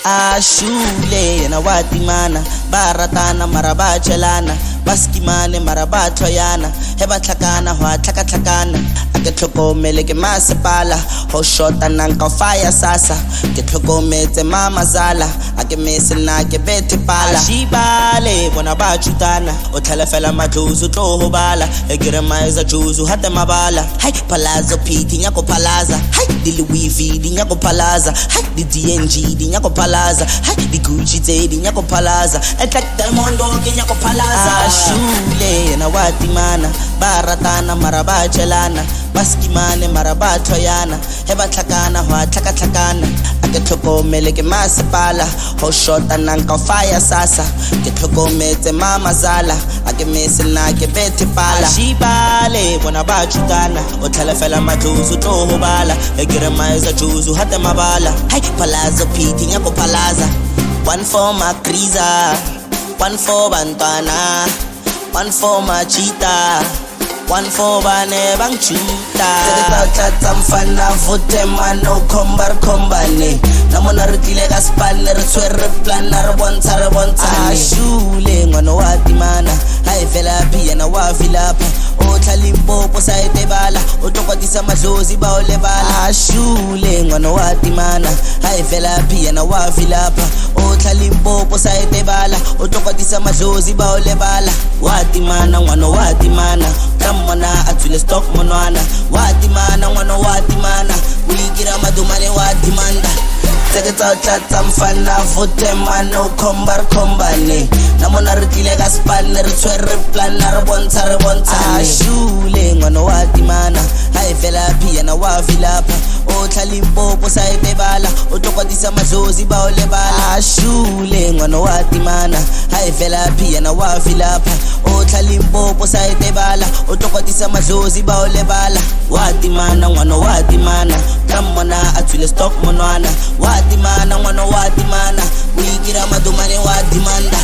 Ashule na watimana baratana marabachelana baskimane marabathoyana heba tlhakana hwa tlhakatlhakana ke tlhokomele ke masepala ho shota nanka fire sasa ke tlhokometse mama zala ake mesena ke bethe pala shibale bona ba chutana o tlhalefela matlozo tlo ho bala e gere maiza juzu hate mabala hai palazzo piti nyako palaza hai di Louis V di nyako palaza hai di DNG di nyako palaza hai di Gucci di nyako palaza etlek mondo ke nyako palaza ashule na watimana baratana marabachelana baskimane marabathoyana heba tlhakana hwa tlhakatlhakana ake tlhokomele ke masepala ho shota nanka fire sasa ke tlhokometse mama zala ake mesena ke bethe pala shibale bona ba chutana o tlhalefela matlozo tlo ho bala e gere maiza juzu hate mabala hai palazzo piti nyako palaza one for my kriza one for bantwana one for my cheetah one for bane bang chuta tata mfana vote mano kombar kombane namona re tlile ka span re tshwere plan re bontsha ashule ngwana wa timana hai vela pia na wa vilapa o tlhalimpopo sa etebala o tokotisa madlozi ba o lebala ashule ngwana wa timana hai vela pia na wa vilapa o tlhalimpopo sa etebala o tokotisa madlozi ba o lebala wa timana ngwana wa timana kamana atule stock monwana watimana ngwana watimana uligira madumane watimanda tata mfana vote mano kombar kombane namona re tlile ka span re tshwere plan re bontsha ashule ngwana watimana hai vela pia na wa vilapa o tlhalimpopo sa etebala o tokotisa madlozi ba o lebala ashule ngwana watimana hai vela pia na wa vilapa o tlhalimpopo sa etebala o tokotisa madlozi ba o lebala watimana ngwana watimana kamona atule stock monwana watimana ngwana watimana uyigira madumane watimanda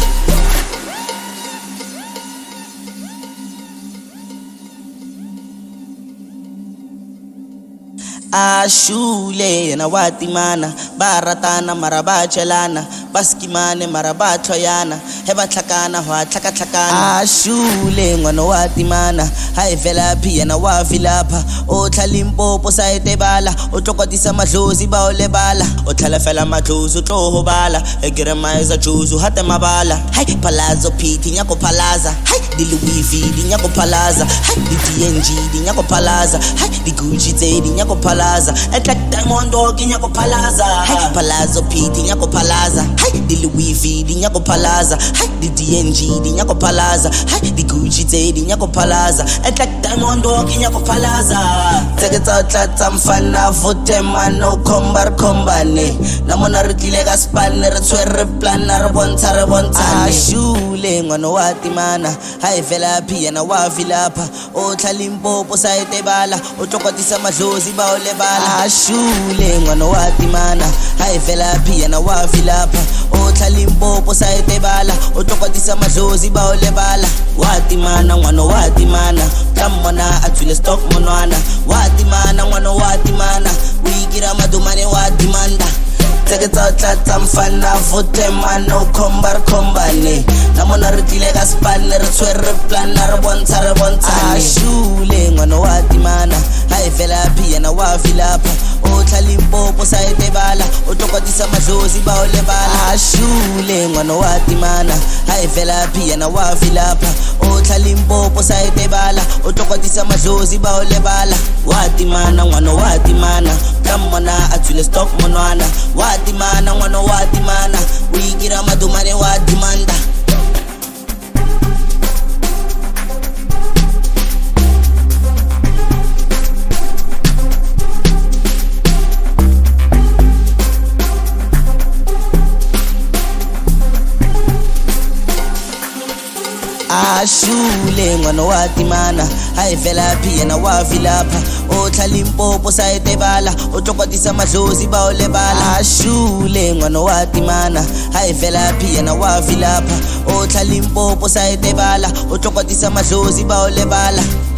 ashule na watimana baratana marabachelana baskimane marabathoyana heba tlhakana hwa tlhakatlhakana ashule ngwana watimana hai vela pia na wa vilapa o tlhalimpopo sa etebala o tokotisa madlozi ba o lebala o tlhalefela matlozo tlo ho bala e gere maiza juzu hate mabala hai palazzo piti nyako palaza hai di Louis V di nyako palaza hai di DNG di nyako palaza hai di Gucci di nyako palaza etlek mondo ke nyako palaza hai palazzo piti nyako palaza hai di Louis V di nyako palaza hai di DNG di nyako palaza hai di Gucci di nyako palaza etlek mondo ke nyako palaza tata mfana vote mano kombar kombane namona re tlile ka span re tshwere plan re bontsha ashule ngwana wa timana hai vela pia na wa vilapa o tlhalimpopo sa etebala o tokotisa madlozi ba o lebala ashule ngwana wa timana hai vela pia na wa vilapa o tlhalimpopo sa etebala o tokotisa madlozi ba o lebala watimana ngwana watimana kamona atule stock monwana watimana ngwana watimana uyigira madumane watimanda tata mfana vote mano kombar kombane namona re tlile ka span re tshwere plan re bontsha ashule ngwana watimana hai vela pia na wa vilapa o tlhalimpopo sa etebala o tokotisa madlozi ba o lebala ashule ngwana watimana hai vela pia na wa vilapa o tlhalimpopo sa etebala o tokotisa madlozi ba o lebala watimana ngwana watimana kamona atule stock monwana watimana ngwana watimana uyigira madumane watimanda ashule ngwana watimana hai vela pia na wa vilapa o tlhalimpopo sa etebala o tokotisa madlozi ba o lebala ashule ngwana watimana hai vela pia na wa vilapa o tlhalimpopo sa etebala o tokotisa madlozi ba o lebala